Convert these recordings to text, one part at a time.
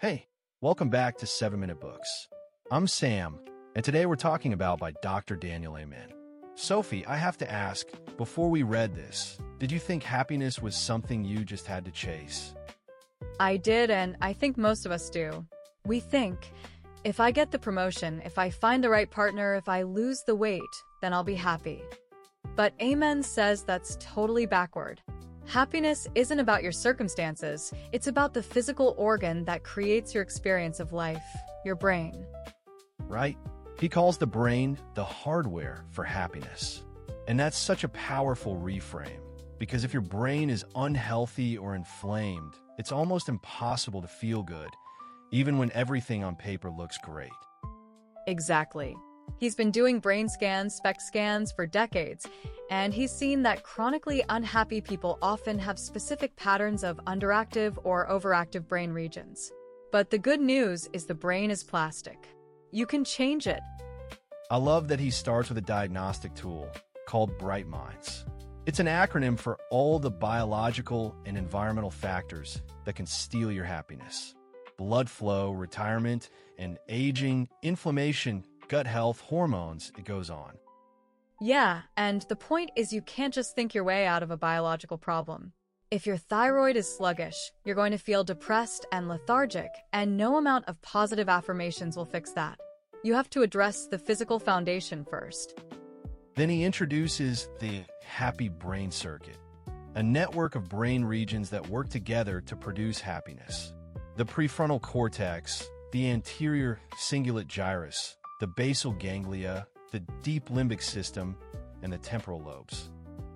Hey, welcome back to 7 Minute Books. I'm Sam, and today we're talking about by Dr. Daniel Amen. Sophie, I have to ask, before we read this, did you think happiness was something you just had to chase? I did, and I think most of us do. We think, if I get the promotion, if I find the right partner, if I lose the weight, then I'll be happy. But Amen says that's totally backward. Happiness isn't about your circumstances, it's about the physical organ that creates your experience of life, your brain. Right? He calls the brain the hardware for happiness. And that's such a powerful reframe, because if your brain is unhealthy or inflamed, it's almost impossible to feel good, even when everything on paper looks great. Exactly. He's been doing brain scans, SPECT scans for decades, and he's seen that chronically unhappy people often have specific patterns of underactive or overactive brain regions. But the good news is the brain is plastic. You can change it. I love that he starts with a diagnostic tool called Bright Minds. It's an acronym for all the biological and environmental factors that can steal your happiness. Blood flow, retirement, and aging, inflammation, gut health, hormones, it goes on. Yeah, and the point is you can't just think your way out of a biological problem. If your thyroid is sluggish, you're going to feel depressed and lethargic, and no amount of positive affirmations will fix that. You have to address the physical foundation first. Then he introduces the happy brain circuit, a network of brain regions that work together to produce happiness. The prefrontal cortex, the anterior cingulate gyrus, the basal ganglia, the deep limbic system, and the temporal lobes.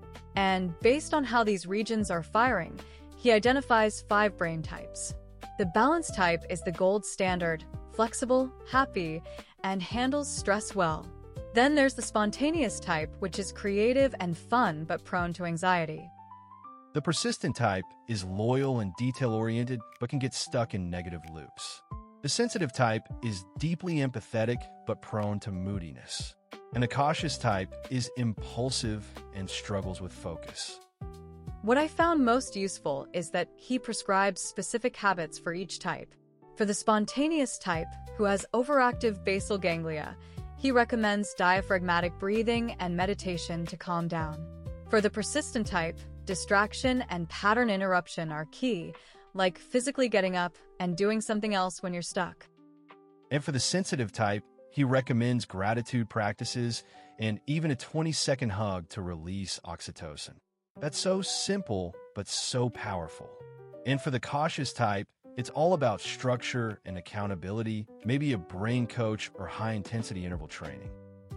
And based on how these regions are firing, he identifies 5 brain types. The balanced type is the gold standard, flexible, happy, and handles stress well. Then there's the spontaneous type, which is creative and fun but prone to anxiety. The persistent type is loyal and detail-oriented but can get stuck in negative loops. The sensitive type is deeply empathetic but prone to moodiness. And the cautious type is impulsive and struggles with focus. What I found most useful is that he prescribes specific habits for each type. For the spontaneous type, who has overactive basal ganglia, he recommends diaphragmatic breathing and meditation to calm down. For the persistent type, distraction and pattern interruption are key, like physically getting up and doing something else when you're stuck. And for the sensitive type, he recommends gratitude practices and even a 20-second hug to release oxytocin. That's so simple, but so powerful. And for the cautious type, it's all about structure and accountability, maybe a brain coach or high-intensity interval training.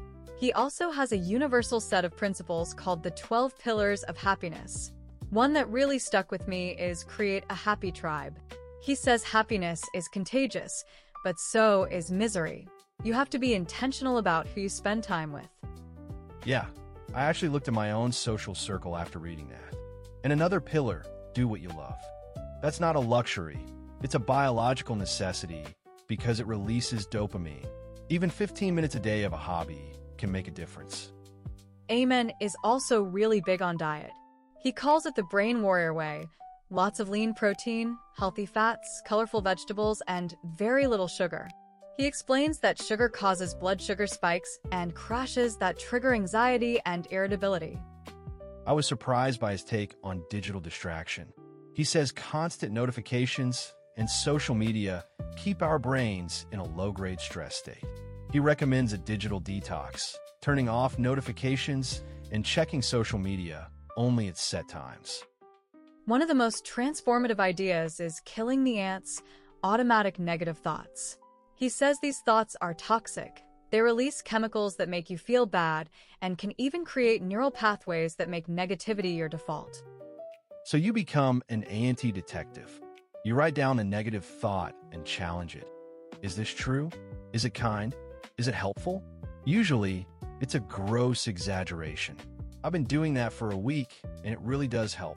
He also has a universal set of principles called the 12 Pillars of Happiness. One that really stuck with me is create a happy tribe. He says happiness is contagious, but so is misery. You have to be intentional about who you spend time with. Yeah, I actually looked at my own social circle after reading that. And another pillar, do what you love. That's not a luxury. It's a biological necessity because it releases dopamine. Even 15 minutes a day of a hobby can make a difference. Amen is also really big on diet. He calls it the brain warrior way. Lots of lean protein, healthy fats, colorful vegetables, and very little sugar. He explains that sugar causes blood sugar spikes and crashes that trigger anxiety and irritability. I was surprised by his take on digital distraction. He says constant notifications and social media keep our brains in a low-grade stress state. He recommends a digital detox, turning off notifications and checking social media only at set times. One of the most transformative ideas is killing the ants' automatic negative thoughts. He says these thoughts are toxic. They release chemicals that make you feel bad and can even create neural pathways that make negativity your default. So you become an A&T detective. You write down a negative thought and challenge it. Is this true? Is it kind? Is it helpful? Usually, it's a gross exaggeration. I've been doing that for a week, and it really does help.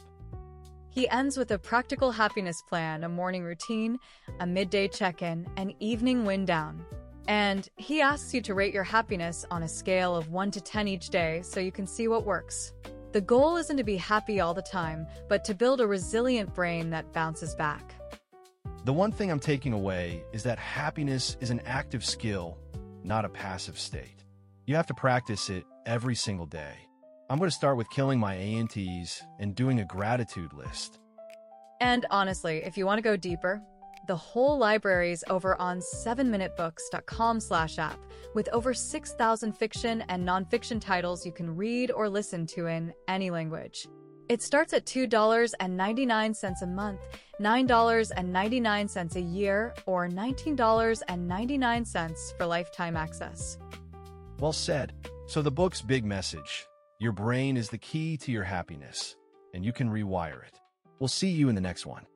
He ends with a practical happiness plan, a morning routine, a midday check-in, an evening wind down. And he asks you to rate your happiness on a scale of 1 to 10 each day so you can see what works. The goal isn't to be happy all the time, but to build a resilient brain that bounces back. The one thing I'm taking away is that happiness is an active skill, not a passive state. You have to practice it every single day. I'm going to start with killing my ANTs and doing a gratitude list. And honestly, if you want to go deeper, the whole library's over on 7minutebooks.com/app with over 6,000 fiction and nonfiction titles you can read or listen to in any language. It starts at $2.99 a month, $9.99 a year, or $19.99 for lifetime access. Well said. So the book's big message: your brain is the key to your happiness, and you can rewire it. We'll see you in the next one.